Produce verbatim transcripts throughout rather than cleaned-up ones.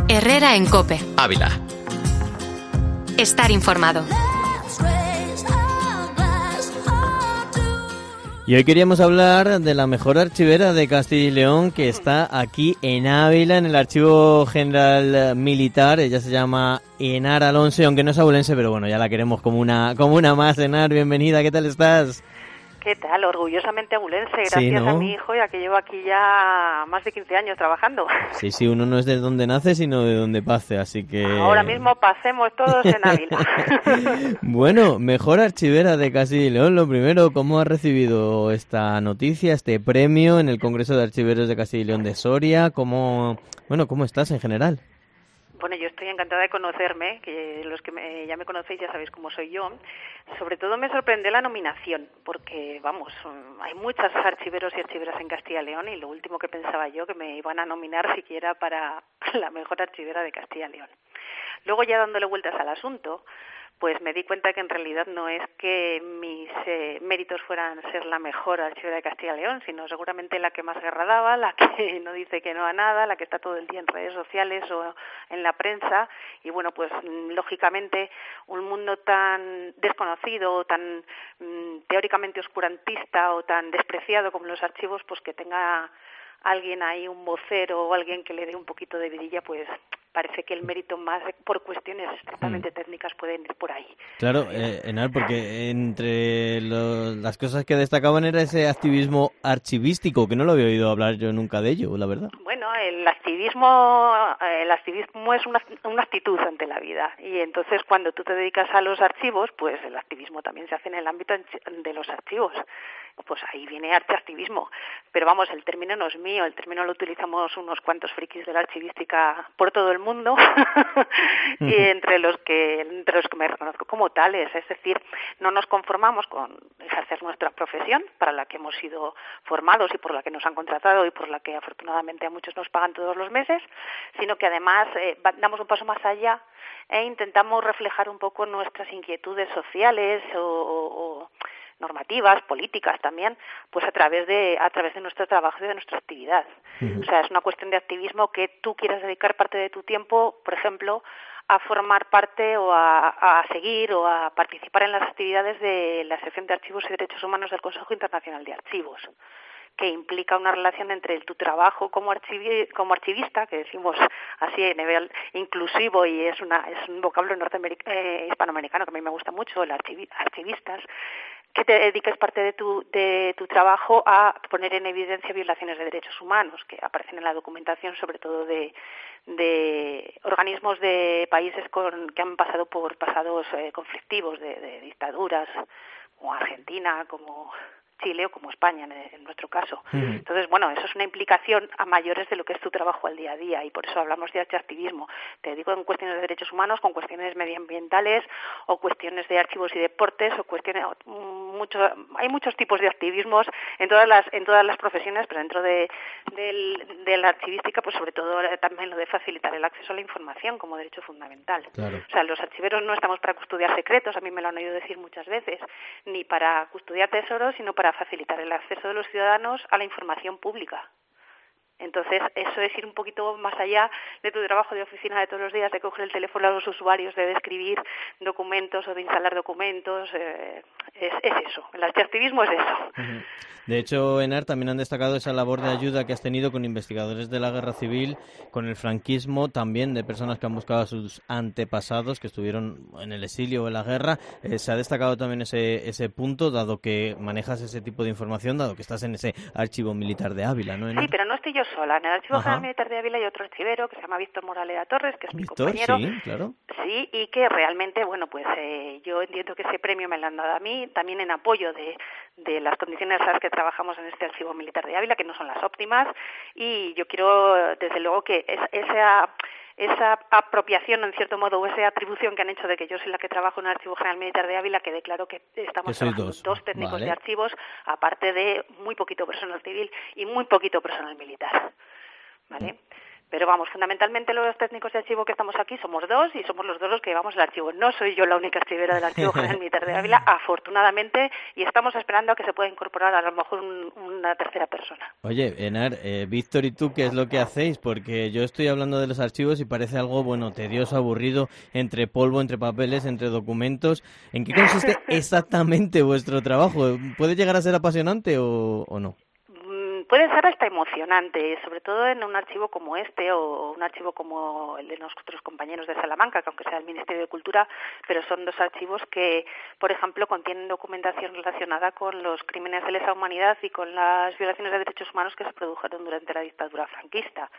Herrera en COPE. Ávila. Estar informado. Y hoy queríamos hablar de la mejor archivera de Castilla y León, que está aquí en Ávila, en el Archivo General Militar. Ella se llama Henar Alonso, aunque no es abulense, pero bueno, ya la queremos como una como una más. Henar, bienvenida, ¿qué tal estás? ¿Qué tal? Orgullosamente abulense, gracias Sí, ¿no? a mi hijo, ya que llevo aquí ya más de quince años trabajando. Sí, sí, uno no es de donde nace, sino de donde pase, así que... Ahora mismo pasemos todos en Ávila. Bueno, mejor archivera de Castilla y León, lo primero, ¿cómo has recibido esta noticia, este premio en el Congreso de Archiveros de Castilla y León de Soria? ¿Cómo, bueno, cómo estás en general? Bueno, yo estoy encantada de conocerme, que los que me, ya me conocéis ya sabéis cómo soy yo. Sobre todo me sorprendió la nominación, porque, vamos, hay muchos archiveros y archiveras en Castilla y León y lo último que pensaba yo que me iban a nominar siquiera para la mejor archivera de Castilla y León. Luego, ya dándole vueltas al asunto, pues me di cuenta que en realidad no es que mis eh, méritos fueran ser la mejor archivera de Castilla y León, sino seguramente la que más guerra daba, la que no dice que no a nada, la que está todo el día en redes sociales o en la prensa. Y bueno, pues lógicamente un mundo tan desconocido o tan mm, teóricamente oscurantista o tan despreciado como los archivos, pues que tenga alguien ahí, un vocero o alguien que le dé un poquito de vidilla, pues parece que el mérito más por cuestiones estrictamente técnicas pueden ir por ahí. Claro, eh, Henar, porque entre lo, las cosas que destacaban era ese activismo archivístico, que no lo había oído hablar yo nunca de ello, la verdad. Bueno, el activismo, el activismo es una, una actitud ante la vida, y entonces cuando tú te dedicas a los archivos, pues el activismo también se hace en el ámbito de los archivos. Pues ahí viene archiactivismo. Pero vamos, el término no es mío, el término lo utilizamos unos cuantos frikis de la archivística por todo el mundo y entre los que entre los que me reconozco como tales. Es decir, no nos conformamos con ejercer nuestra profesión para la que hemos sido formados y por la que nos han contratado y por la que afortunadamente a muchos nos pagan todos los meses, sino que además eh, damos un paso más allá e intentamos reflejar un poco nuestras inquietudes sociales o, o, o normativas, políticas también, pues a través de a través de nuestro trabajo y de nuestra actividad. Uh-huh. O sea, es una cuestión de activismo que tú quieras dedicar parte de tu tiempo, por ejemplo, a formar parte o a, a seguir o a participar en las actividades de la sección de Archivos y Derechos Humanos del Consejo Internacional de Archivos, que implica una relación entre tu trabajo como archivi, como archivista, que decimos así a nivel inclusivo y es una es un vocablo norteamericano, eh, hispanoamericano que a mí me gusta mucho, el archivi, archivistas, que te dediques parte de tu de tu trabajo a poner en evidencia violaciones de derechos humanos que aparecen en la documentación, sobre todo de de organismos de países con que han pasado por pasados eh, conflictivos de, de dictaduras, como Argentina, como Chile o como España en, en nuestro caso. Uh-huh. Entonces, bueno, eso es una implicación a mayores de lo que es tu trabajo al día a día y por eso hablamos de archiactivismo. Te digo en cuestiones de derechos humanos, con cuestiones medioambientales o cuestiones de archivos y deportes o cuestiones mucho hay muchos tipos de activismos en todas las en todas las profesiones, pero dentro de del, de la archivística, pues sobre todo también lo de facilitar el acceso a la información como derecho fundamental. Claro. O sea, los archiveros no estamos para custodiar secretos, a mí me lo han oído decir muchas veces, ni para custodiar tesoros, sino para facilitar el acceso de los ciudadanos a la información pública. Entonces, eso es ir un poquito más allá de tu trabajo de oficina de todos los días, de coger el teléfono a los usuarios, de escribir documentos o de instalar documentos. Eh, es, es eso, el archiactivismo es eso. Uh-huh. De hecho, Henar, también han destacado esa labor de ayuda que has tenido con investigadores de la Guerra Civil, con el franquismo, también de personas que han buscado a sus antepasados que estuvieron en el exilio o en la guerra. Eh, se ha destacado también ese ese punto, dado que manejas ese tipo de información, dado que estás en ese archivo militar de Ávila, ¿no, Henar? Sí, pero no estoy yo sola. En el Archivo Ajá. General Militar de Ávila hay otro archivero que se llama Víctor Moraleda Torres, que es mi Víctor, compañero. sí, claro. Sí, y que realmente, bueno, pues eh, yo entiendo que ese premio me lo han dado a mí, también en apoyo de, de las condiciones en las que trabajamos en este Archivo Militar de Ávila, que no son las óptimas, y yo quiero, desde luego, que es, esa... esa apropiación, en cierto modo, o esa atribución que han hecho de que yo soy la que trabajo en el Archivo General Militar de Ávila, que declaro que estamos que trabajando dos, dos técnicos vale. de archivos, aparte de muy poquito personal civil y muy poquito personal militar, ¿vale? Pero vamos, fundamentalmente los técnicos de archivo que estamos aquí somos dos y somos los dos los que llevamos el archivo. No soy yo la única archivera del Archivo General Militar de Ávila, afortunadamente, y estamos esperando a que se pueda incorporar a lo mejor un, una tercera persona. Oye, Enar, eh, Víctor y tú, ¿qué es lo que hacéis? Porque yo estoy hablando de los archivos y parece algo, bueno, tedioso, aburrido, entre polvo, entre papeles, entre documentos. ¿En qué consiste exactamente vuestro trabajo? ¿Puede llegar a ser apasionante o, o no? Puede ser hasta emocionante, sobre todo en un archivo como este o un archivo como el de nuestros compañeros de Salamanca, que aunque sea el Ministerio de Cultura, pero son dos archivos que, por ejemplo, contienen documentación relacionada con los crímenes de lesa humanidad y con las violaciones de derechos humanos que se produjeron durante la dictadura franquista.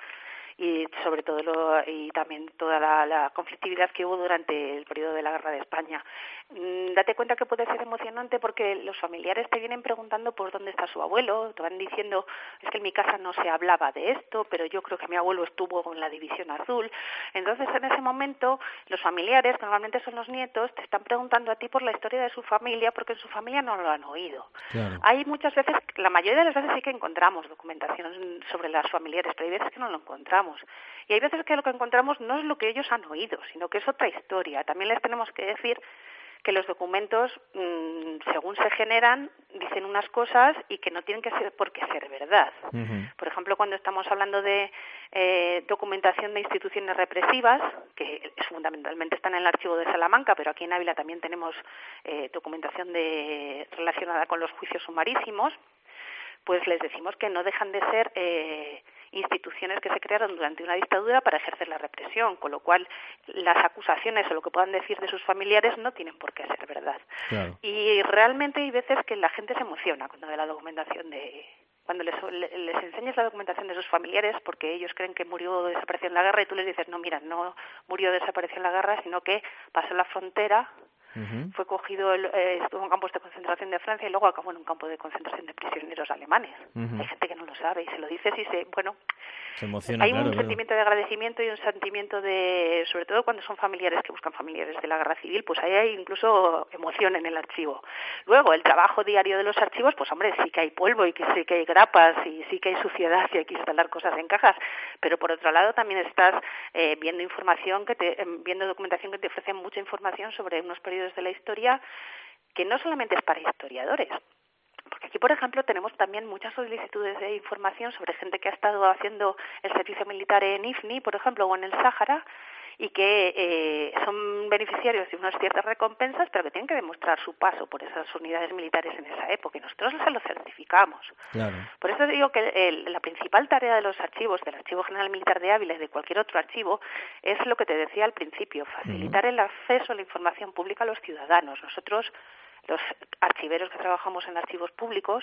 Y sobre todo lo, y también toda la, la conflictividad que hubo durante el periodo de la Guerra de España. Mm, date cuenta que puede ser emocionante porque los familiares te vienen preguntando por dónde está su abuelo, te van diciendo, es que en mi casa no se hablaba de esto, pero yo creo que mi abuelo estuvo en la División Azul. Entonces, en ese momento, los familiares, que normalmente son los nietos, te están preguntando a ti por la historia de su familia, porque en su familia no lo han oído. Claro. Hay muchas veces, la mayoría de las veces sí que encontramos documentación sobre las familiares, pero hay veces que no lo encontramos. Y hay veces que lo que encontramos no es lo que ellos han oído, sino que es otra historia. También les tenemos que decir que los documentos, mmm, según se generan, dicen unas cosas y que no tienen que ser por qué ser verdad. Uh-huh. Por ejemplo, cuando estamos hablando de eh, documentación de instituciones represivas, que fundamentalmente están en el archivo de Salamanca, pero aquí en Ávila también tenemos eh, documentación de, relacionada con los juicios sumarísimos, pues les decimos que no dejan de ser eh, instituciones que se crearon durante una dictadura para ejercer la represión, con lo cual las acusaciones o lo que puedan decir de sus familiares no tienen por qué ser verdad. Claro. Y realmente hay veces que la gente se emociona cuando ve la documentación de... cuando les, les enseñas la documentación de sus familiares, porque ellos creen que murió o desapareció en la guerra, y tú les dices, no, mira, no murió o desapareció en la guerra, sino que pasó la frontera, uh-huh. fue cogido, el, eh, estuvo en campos de concentración de Francia y luego acabó en un campo de concentración de prisioneros alemanes. Uh-huh. Hay gente que no lo sabe y se lo dices y se, bueno, se emociona, hay claro, un claro. sentimiento de agradecimiento y un sentimiento de, sobre todo cuando son familiares que buscan familiares de la guerra civil, pues ahí hay incluso emoción en el archivo. Luego, el trabajo diario de los archivos, pues hombre, sí que hay polvo y que sí que hay grapas y sí que hay suciedad y hay que instalar cosas en cajas, pero por otro lado también estás eh, viendo información, que te, eh, viendo documentación que te ofrece mucha información sobre unos periodos de la historia que no solamente es para historiadores. Porque aquí, por ejemplo, tenemos también muchas solicitudes de información sobre gente que ha estado haciendo el servicio militar en I F N I, por ejemplo, o en el Sáhara, y que eh, son beneficiarios de unas ciertas recompensas, pero que tienen que demostrar su paso por esas unidades militares en esa época, y nosotros se lo certificamos. Claro. Por eso digo que el, la principal tarea de los archivos, del Archivo General Militar de Ávila y de cualquier otro archivo, es lo que te decía al principio, facilitar uh-huh. el acceso a la información pública a los ciudadanos. Nosotros, los archiveros que trabajamos en archivos públicos,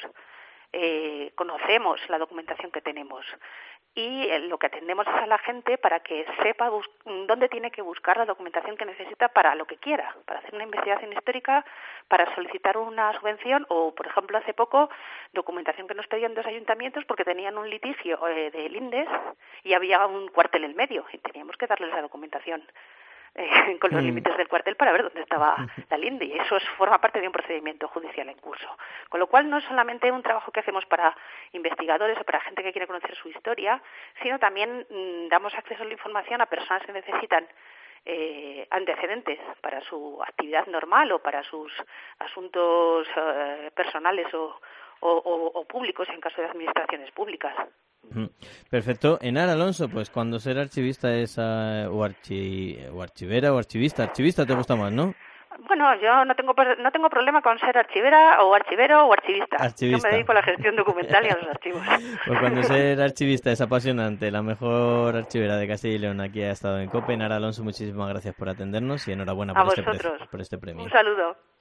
eh, conocemos la documentación que tenemos y eh, lo que atendemos es a la gente para que sepa bus- dónde tiene que buscar la documentación que necesita para lo que quiera, para hacer una investigación histórica, para solicitar una subvención o, por ejemplo, hace poco, documentación que nos pedían dos ayuntamientos porque tenían un litigio eh, de lindes y había un cuartel en medio y teníamos que darles la documentación Eh, con los mm. límites del cuartel para ver dónde estaba la linde, y eso es, forma parte de un procedimiento judicial en curso. Con lo cual no es solamente un trabajo que hacemos para investigadores o para gente que quiere conocer su historia, sino también mmm, damos acceso a la información a personas que necesitan eh, antecedentes para su actividad normal o para sus asuntos eh, personales o, o, o, o públicos en caso de administraciones públicas. Perfecto. Enar Alonso, pues cuando ser archivista es uh, o, archi, o archivera o archivista. Archivista te gusta más, ¿no? Bueno, yo no tengo no tengo problema con ser archivera o archivero o archivista. archivista. Yo me dedico a la gestión documental y a los archivos. Pues cuando ser archivista es apasionante, la mejor archivera de Castilla y León aquí ha estado en COPE. Enar Alonso, muchísimas gracias por atendernos y enhorabuena por este, pre- por este premio. Un saludo.